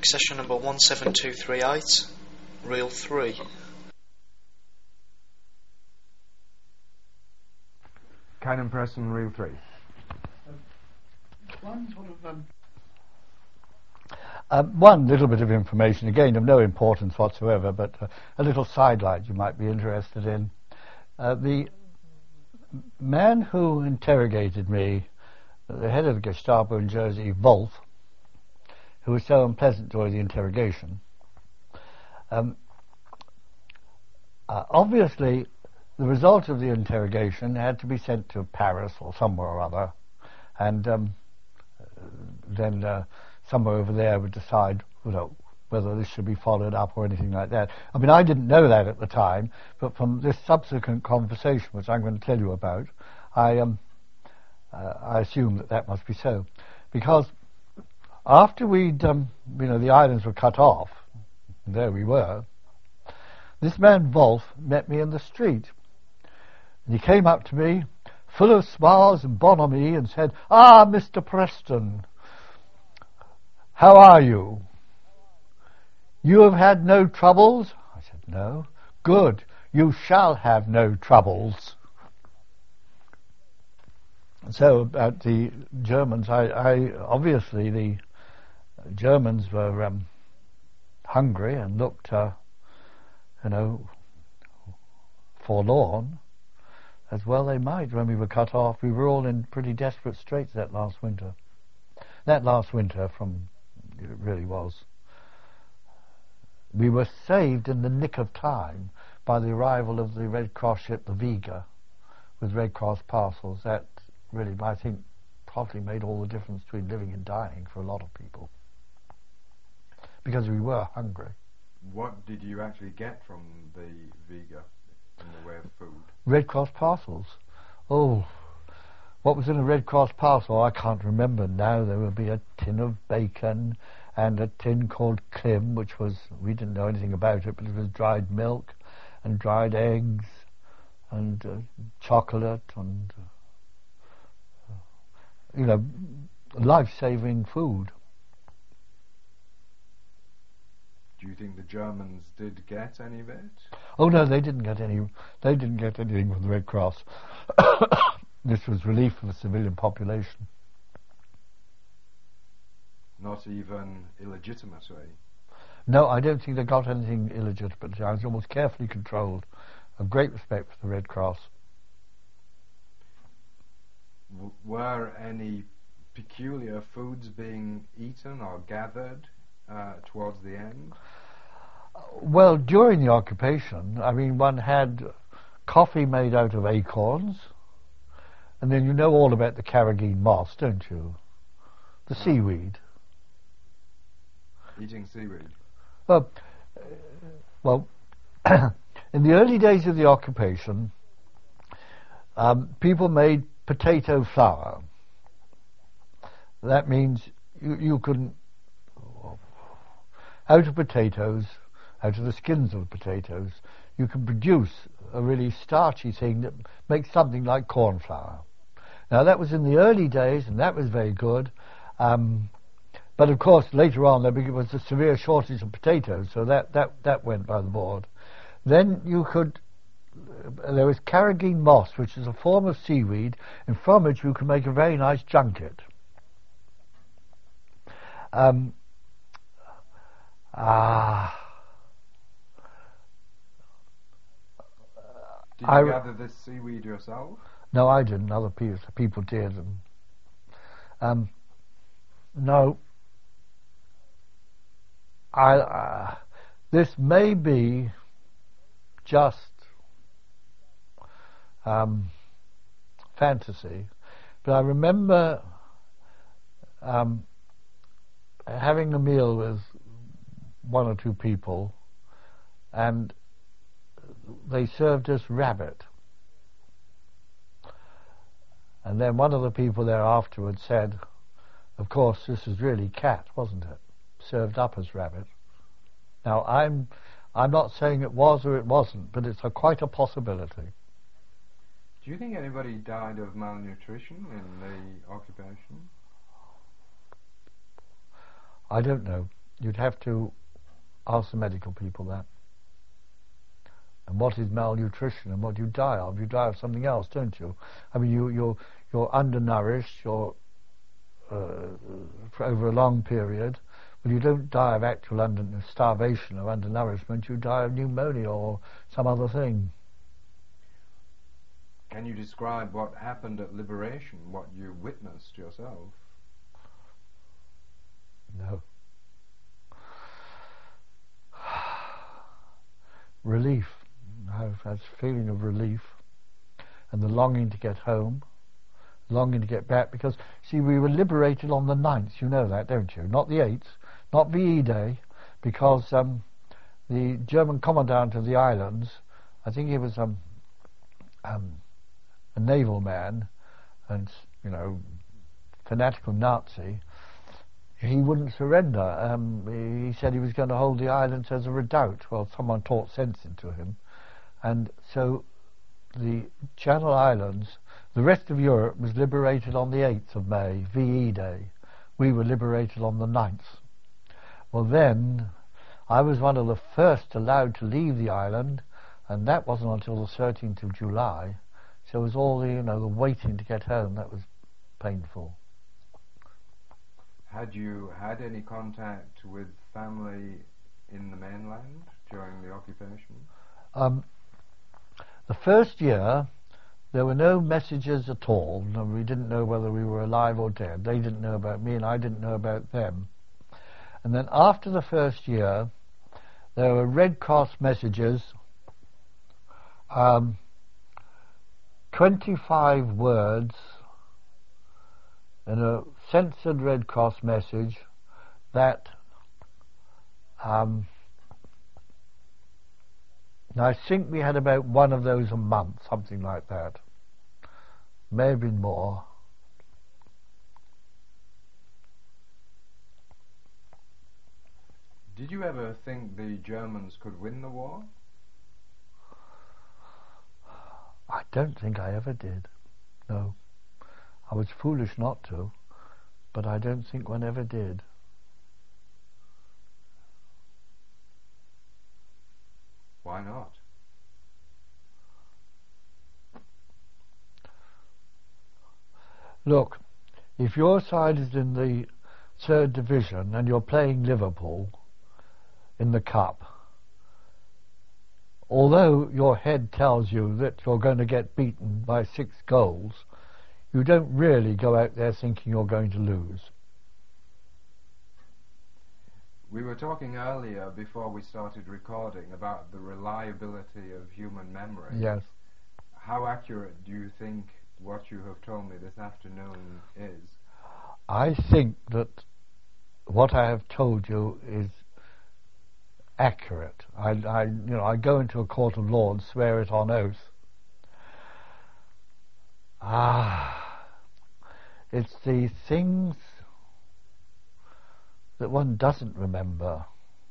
Check session number 17238, reel 3. Canon press and reel 3. One little bit of information, again of no importance whatsoever, but a little sidelight you might be interested in. The man who interrogated me, the head of the Gestapo in Jersey, Wolf, who was so unpleasant during the interrogation, obviously the result of the interrogation had to be sent to Paris or somewhere or other, and then somewhere over there would decide, whether this should be followed up or anything like that. I mean, I didn't know that at the time, but from this subsequent conversation, which I'm going to tell you about, I assume that must be so, because after we'd, the islands were cut off, and there we were, this man Wolf met me in the street, and he came up to me, full of smiles and bonhomie, and said, "Ah, Mr. Preston, how are you? You have had no troubles?" I said, "No." "Good. You shall have no troubles." So about the Germans, I obviously the Germans were hungry and looked, forlorn, as well they might. When we were cut off, we were all in pretty desperate straits that last winter. It really was. We were saved in the nick of time by the arrival of the Red Cross ship, the Vega, with Red Cross parcels. That really, I think, probably made all the difference between living and dying for a lot of people, because we were hungry. What did you actually get from the Vega in the way of food? Red Cross parcels. Oh, what was in a Red Cross parcel? I can't remember now. There would be a tin of bacon and a tin called Klim, which was, we didn't know anything about it, but it was dried milk and dried eggs and chocolate and, life-saving food. Do you think the Germans did get any of it? Oh no, they didn't get any. They didn't get anything from the Red Cross. This was relief for the civilian population. Not even illegitimately? No, I don't think they got anything illegitimate. I was almost carefully controlled. Of great respect for the Red Cross. Were any peculiar foods being eaten or gathered towards the end? Well, during the occupation, one had coffee made out of acorns, and then you know all about the Carrageen moss, don't you? The seaweed. Eating seaweed? Well, in the early days of the occupation, people made potato flour. That means you couldn't, out of potatoes, out of the skins of potatoes, you can produce a really starchy thing that makes something like corn flour. Now that was in the early days, and that was very good. But of course, later on there was a severe shortage of potatoes, so that went by the board. Then there was Carrageen moss, which is a form of seaweed, and from it you can make a very nice junket. Did you gather this seaweed yourself? No, I didn't. Other people did. No. This may be just fantasy, but I remember having a meal with one or two people, and they served us rabbit. And then one of the people there afterwards said, "Of course, this is really cat, wasn't it? Served up as rabbit." Now, I'm not saying it was or it wasn't, but it's quite a possibility. Do you think anybody died of malnutrition in the occupation? I don't know. you'd have to ask the medical people that. And what is malnutrition and what you die of? You die of something else, don't you? I mean, you're undernourished, you're for over a long period. Well, you don't die of actual starvation or undernourishment. You die of pneumonia or some other thing. Can you describe what happened at liberation, what you witnessed yourself? No. Relief. I have that feeling of relief and the longing to get home, longing to get back, because, see, we were liberated on the 9th, you know that, don't you? Not the 8th, not VE Day, because the German commandant of the islands, I think he was a naval man and, you know, fanatical Nazi, he wouldn't surrender. He said he was going to hold the islands as a redoubt. Well, someone taught sense into him. And so the Channel Islands, the rest of Europe was liberated on the 8th of May, VE Day. We were liberated on the 9th. Well, then, I was one of the first allowed to leave the island, and that wasn't until the 13th of July. So it was all the, you know, the waiting to get home. That was painful. Had you had any contact with family in the mainland during the occupation? The first year, there were no messages at all. No, we didn't know whether we were alive or dead. They didn't know about me, and I didn't know about them. And then after the first year, there were Red Cross messages, 25 words in a censored Red Cross message that I think we had about one of those a month, something like that. May have been more. Did you ever think the Germans could win the war? I don't think I ever did. No. I was foolish not to, but I don't think one ever did. Why not? Look, if your side is in the 3rd Division and you're playing Liverpool in the Cup, although your head tells you that you're going to get beaten by 6 goals, you don't really go out there thinking you're going to lose. We were talking earlier, before we started recording, about the reliability of human memory. Yes. How accurate do you think what you have told me this afternoon is? I think that what I have told you is accurate. I go into a court of law and swear it on oath. It's the things that one doesn't remember.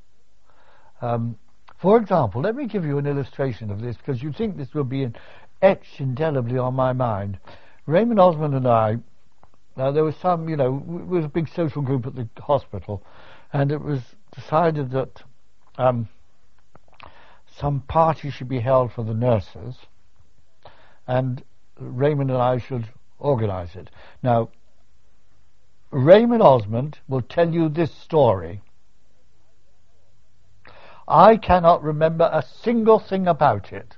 For example, let me give you an illustration of this, because you think this will be etched indelibly on my mind. Raymond Osmond and I, there was some, it was a big social group at the hospital, and it was decided that some party should be held for the nurses, and Raymond and I should organise it. Now, Raymond Osmond will tell you this story. I cannot remember a single thing about it.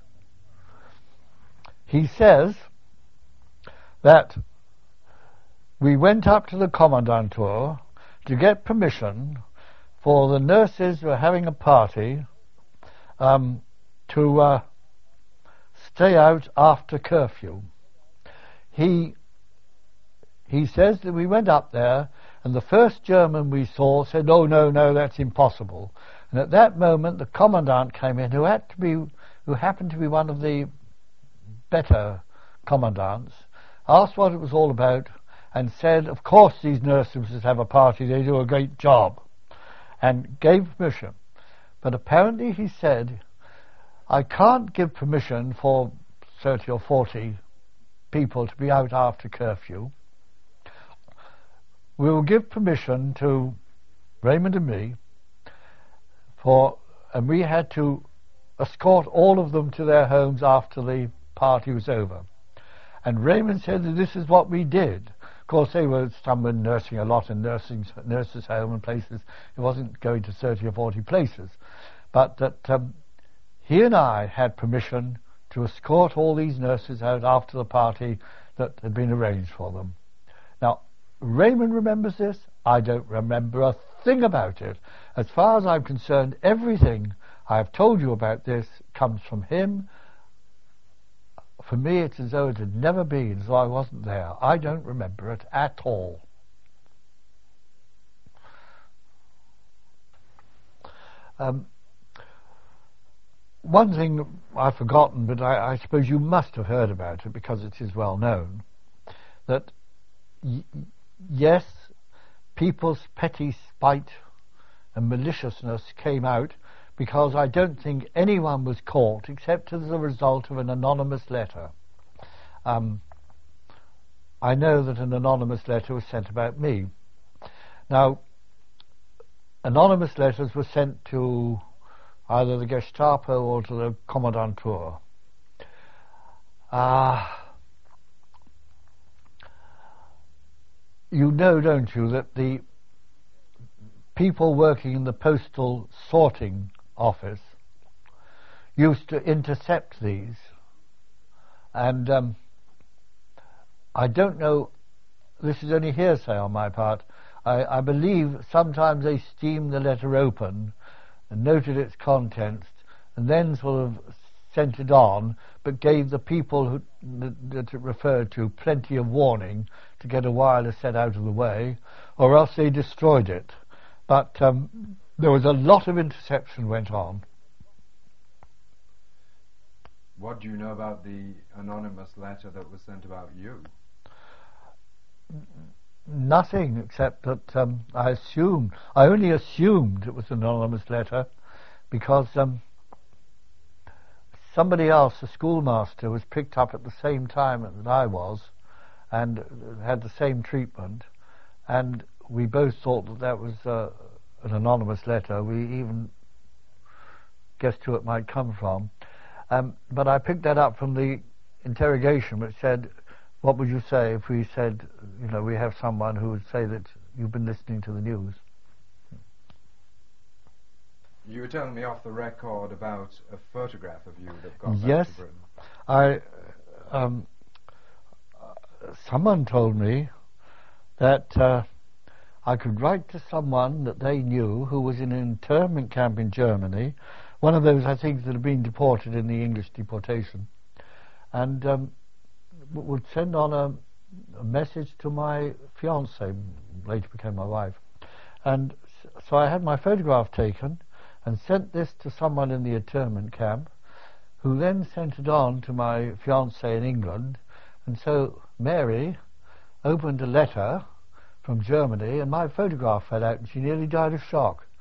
He says that we went up to the Kommandantur to get permission for the nurses who were having a party to stay out after curfew. He says that we went up there, and the first German we saw said, "Oh, no, that's impossible." And at that moment, the commandant came in, who happened to be one of the better commandants, asked what it was all about, and said, "Of course these nurses have a party, they do a great job," and gave permission. But apparently he said, "I can't give permission for 30 or 40 people to be out after curfew. We will give permission to Raymond and me and we had to escort all of them to their homes after the party was over. And Raymond said that this is what we did. Of course, some were nursing a lot in nurses' home and places. It wasn't going to 30 or 40 places. But that he and I had permission to escort all these nurses out after the party that had been arranged for them. Now, Raymond remembers this. I don't remember a thing about it. As far as I'm concerned, everything I've told you about this comes from him. For me, it's as though it had never been, as though I wasn't there. I don't remember it at all. One thing I've forgotten, but I suppose you must have heard about it because it is well known, that yes, people's petty spite and maliciousness came out because I don't think anyone was caught except as a result of an anonymous letter. I know that an anonymous letter was sent about me. Now, anonymous letters were sent to either the Gestapo or to the Kommandantur. You know, don't you, that the people working in the postal sorting office used to intercept these, and I don't know, this is only hearsay on my part, I believe sometimes they steamed the letter open and noted its contents and then sort of sent it on, but gave the people that it referred to plenty of warning to get a wireless set out of the way, or else they destroyed it. But there was a lot of interception went on. What do you know about the anonymous letter that was sent about you? Nothing, except that I only assumed it was an anonymous letter because somebody else, a schoolmaster, was picked up at the same time that I was and had the same treatment, and we both thought that was an anonymous letter. We even guessed who it might come from. But I picked that up from the interrogation, which said, what would you say if we said, you know, we have someone who would say that you've been listening to the news? You were telling me off the record about a photograph of you that got yes, back to Britain. Someone told me that I could write to someone that they knew who was in an internment camp in Germany, one of those, I think, that had been deported in the English deportation, and would send on a message to my fiancée, later became my wife. And so I had my photograph taken and sent this to someone in the internment camp, who then sent it on to my fiancée in England, and so Mary opened a letter from Germany and my photograph fell out and she nearly died of shock.